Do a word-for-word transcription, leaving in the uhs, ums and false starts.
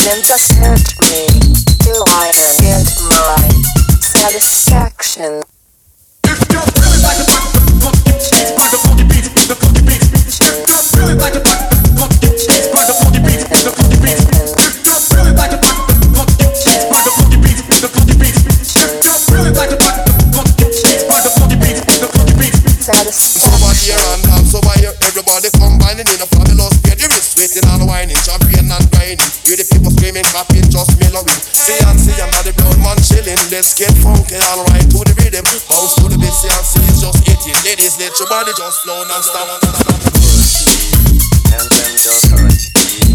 Remember hurt me till I get my satisfaction. If you really like the funky beats, by the funky beats, the funky beats. If you really like the funky beats, by the funky beats, the funky beats. If you really like the funky beats, by the funky beats, the funky beats. If you really like the funky beats, by the funky beats, the funky beats. Satisfaction. Over here and dance over here, everybody combining in a fabulous way. The wrist waiting and whining, champion and grinding. Hear the people screaming, clapping, just mellowing. See and see, I'm not the brown man chilling. Let's get funky, alright to the rhythm. Bounce to the beat, see and see, it's just eighteen. Ladies, let your body just flow non-stop. And then your currency.